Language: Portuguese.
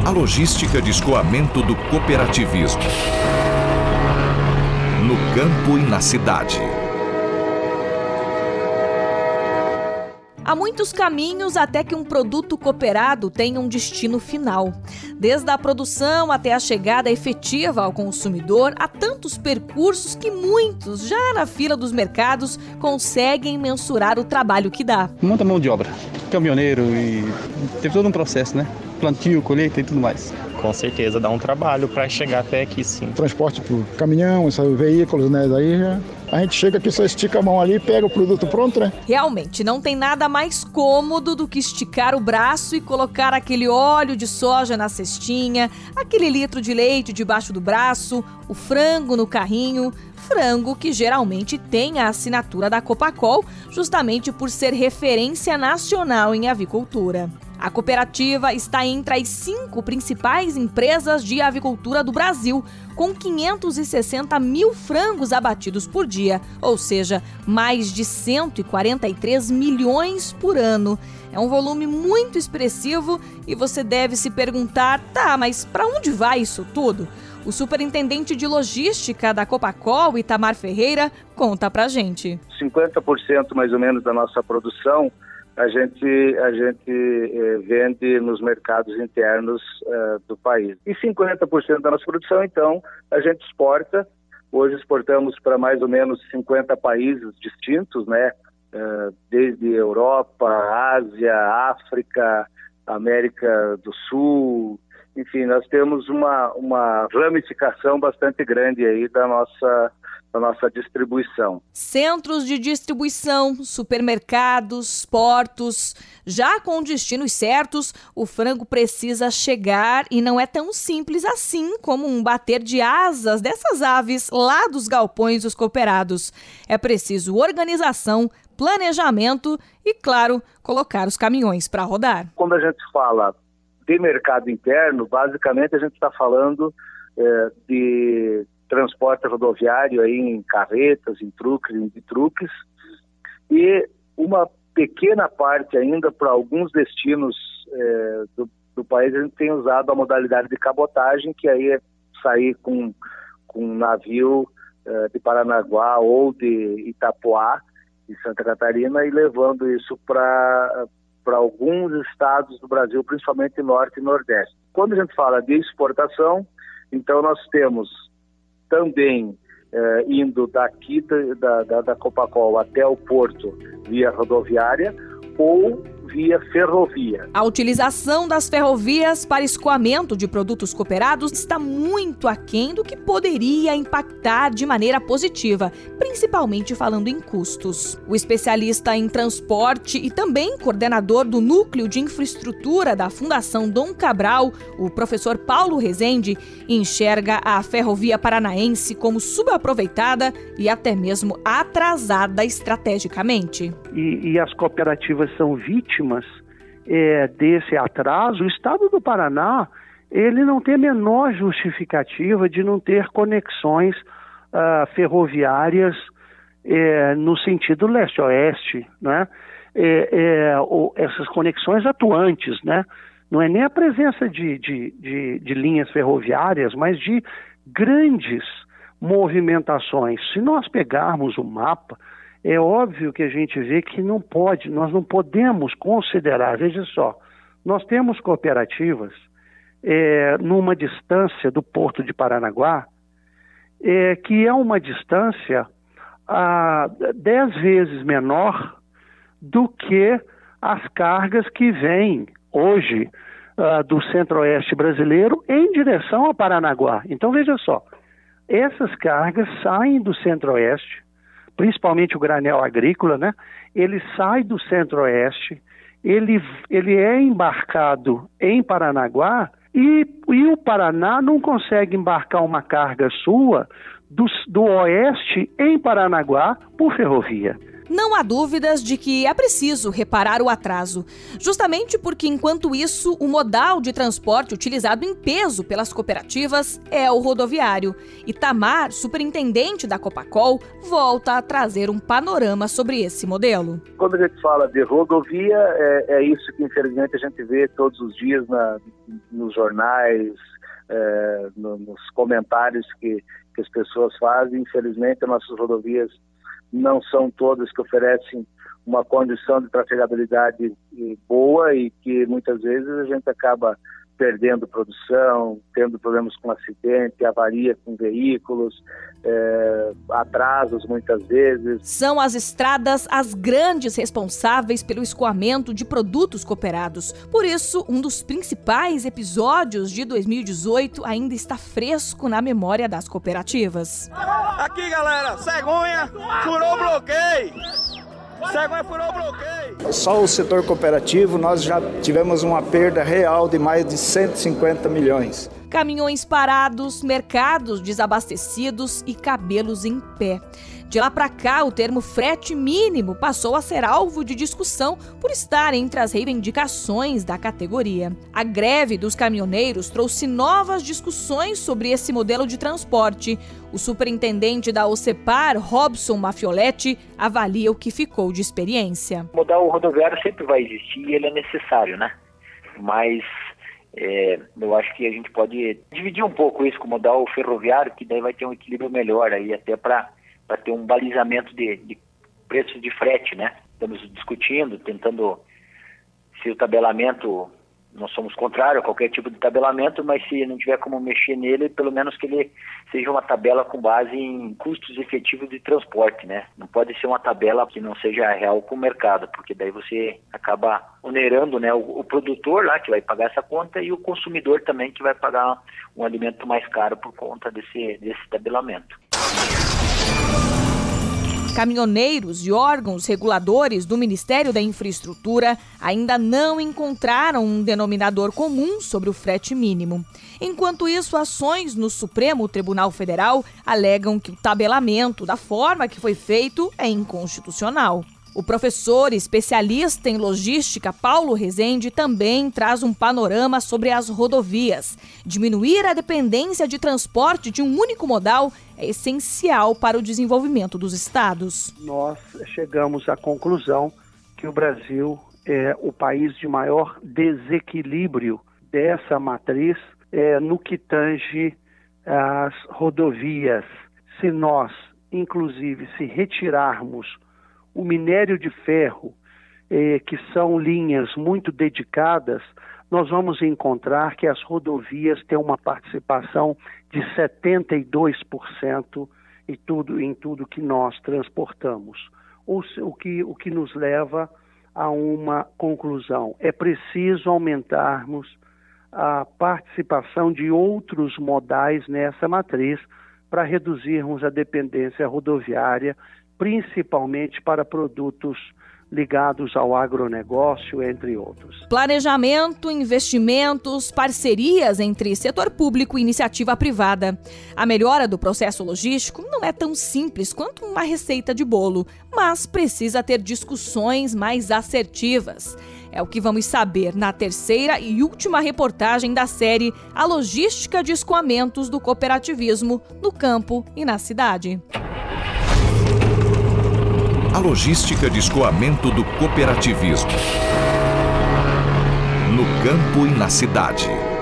A logística de escoamento do cooperativismo. No campo e na cidade. Há muitos caminhos até que um produto cooperado tenha um destino final. Desde a produção até a chegada efetiva ao consumidor, há tantos percursos que muitos, já na fila dos mercados, conseguem mensurar o trabalho que dá. Muita mão de obra, caminhoneiro e teve todo um processo, né? Plantio, colheita e tudo mais. Com certeza dá um trabalho para chegar até aqui, sim. Transporte por caminhão, veículos, né? Daí a gente chega aqui, só estica a mão ali e pega o produto pronto, né? Realmente, não tem nada mais cômodo do que esticar o braço e colocar aquele óleo de soja na cestinha, aquele litro de leite debaixo do braço, o frango no carrinho. Frango que geralmente tem a assinatura da Copacol, justamente por ser referência nacional em avicultura. A cooperativa está entre as 5 principais empresas de avicultura do Brasil, com 560 mil frangos abatidos por dia, ou seja, mais de 143 milhões por ano. É um volume muito expressivo e você deve se perguntar, mas para onde vai isso tudo? O superintendente de logística da Copacol, Itamar Ferreira, conta pra gente. 50% mais ou menos da nossa produção a gente vende nos mercados internos do país. E 50% da nossa produção, então, a gente exporta. Hoje exportamos para mais ou menos 50 países distintos, né? Desde Europa, Ásia, África, América do Sul. Enfim, nós temos uma ramificação bastante grande aí da nossa distribuição. Centros de distribuição, supermercados, portos. Já com destinos certos, o frango precisa chegar e não é tão simples assim como um bater de asas dessas aves lá dos galpões dos cooperados. É preciso organização, planejamento e, claro, colocar os caminhões para rodar. Quando a gente fala de mercado interno, basicamente a gente está falando de transporte rodoviário aí em carretas, em truques, e uma pequena parte ainda para alguns destinos do país a gente tem usado a modalidade de cabotagem, que aí é sair com um navio de Paranaguá ou de Itapoá, em Santa Catarina, e levando isso para alguns estados do Brasil, principalmente Norte e Nordeste. Quando a gente fala de exportação, então nós temos também indo daqui da Copacol até o porto via rodoviária ou via ferrovia. A utilização das ferrovias para escoamento de produtos cooperados está muito aquém do que poderia impactar de maneira positiva, principalmente falando em custos. O especialista em transporte e também coordenador do Núcleo de Infraestrutura da Fundação Dom Cabral, o professor Paulo Rezende, enxerga a ferrovia paranaense como subaproveitada e até mesmo atrasada estrategicamente. E as cooperativas são vítimas desse atraso. O Estado do Paraná, ele não tem a menor justificativa de não ter conexões ferroviárias no sentido leste-oeste, né? Essas conexões atuantes, né? Não é nem a presença de linhas ferroviárias, mas de grandes movimentações. Se nós pegarmos o mapa, é óbvio que a gente vê que nós não podemos considerar, veja só, nós temos cooperativas numa distância do Porto de Paranaguá, que é uma distância 10 vezes menor do que as cargas que vêm hoje do centro-oeste brasileiro em direção a Paranaguá. Então veja só, essas cargas saem do centro-oeste, principalmente o granel agrícola, né? Ele sai do centro-oeste, ele é embarcado em Paranaguá e o Paraná não consegue embarcar uma carga sua do oeste em Paranaguá por ferrovia. Não há dúvidas de que é preciso reparar o atraso, justamente porque, enquanto isso, o modal de transporte utilizado em peso pelas cooperativas é o rodoviário. Itamar, superintendente da Copacol, volta a trazer um panorama sobre esse modelo. Quando a gente fala de rodovia, é isso que infelizmente a gente vê todos os dias nos jornais, nos comentários que as pessoas fazem. Infelizmente, as nossas rodovias não são todas que oferecem uma condição de trafegabilidade boa e que muitas vezes a gente acaba perdendo produção, tendo problemas com acidente, avaria com veículos, atrasos muitas vezes. São as estradas as grandes responsáveis pelo escoamento de produtos cooperados. Por isso, um dos principais episódios de 2018 ainda está fresco na memória das cooperativas. Aqui, galera, cegonha furou o bloqueio. Cegonha furou o bloqueio. Só o setor cooperativo nós já tivemos uma perda real de mais de 150 milhões. Caminhões parados, mercados desabastecidos e cabelos em pé. De lá para cá, o termo frete mínimo passou a ser alvo de discussão por estar entre as reivindicações da categoria. A greve dos caminhoneiros trouxe novas discussões sobre esse modelo de transporte. O superintendente da OCEPAR, Robson Mafioletti, avalia o que ficou de experiência. O modal rodoviário sempre vai existir e ele é necessário, né? Mas eu acho que a gente pode dividir um pouco isso com o modal ferroviário, que daí vai ter um equilíbrio melhor aí, até para ter um balizamento de preços de frete, né? Estamos discutindo, tentando, se o tabelamento, nós somos contrários a qualquer tipo de tabelamento, mas se não tiver como mexer nele, pelo menos que ele seja uma tabela com base em custos efetivos de transporte, né? Não pode ser uma tabela que não seja real com o mercado, porque daí você acaba onerando, né, o produtor lá que vai pagar essa conta e o consumidor também que vai pagar um alimento mais caro por conta desse tabelamento. Caminhoneiros e órgãos reguladores do Ministério da Infraestrutura ainda não encontraram um denominador comum sobre o frete mínimo. Enquanto isso, ações no Supremo Tribunal Federal alegam que o tabelamento da forma que foi feito é inconstitucional. O professor especialista em logística Paulo Rezende também traz um panorama sobre as rodovias. Diminuir a dependência de transporte de um único modal é essencial para o desenvolvimento dos estados. Nós chegamos à conclusão que o Brasil é o país de maior desequilíbrio dessa matriz no que tange às rodovias. Se nós, inclusive, se retirarmos o minério de ferro, que são linhas muito dedicadas, nós vamos encontrar que as rodovias têm uma participação de 72% em tudo que nós transportamos. O que nos leva a uma conclusão. É preciso aumentarmos a participação de outros modais nessa matriz para reduzirmos a dependência rodoviária, principalmente para produtos ligados ao agronegócio, entre outros. Planejamento, investimentos, parcerias entre setor público e iniciativa privada. A melhora do processo logístico não é tão simples quanto uma receita de bolo, mas precisa ter discussões mais assertivas. É o que vamos saber na terceira e última reportagem da série A Logística de Escoamentos do Cooperativismo no Campo e na Cidade. A logística de escoamento do cooperativismo. No campo e na cidade.